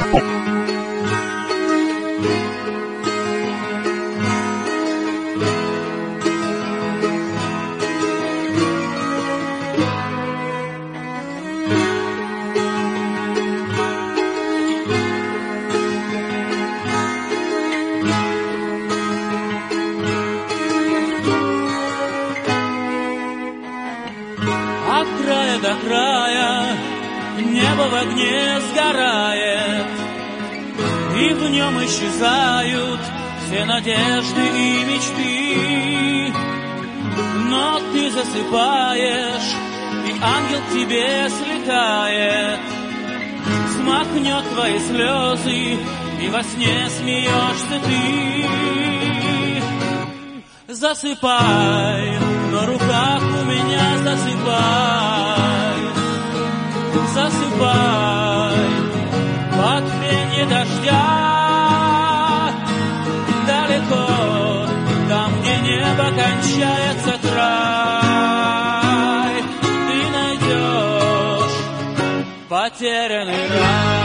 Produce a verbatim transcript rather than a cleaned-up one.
От края до края небо в огне сгорает, и в нем исчезают все надежды и мечты. Но ты засыпаешь, и ангел к тебе слетает, смахнет твои слезы, и во сне смеешься ты. Засыпай, на руках у меня засыпай, засыпай, под пенье дождя, далеко, там, где небо кончается край, ты найдешь потерянный рай.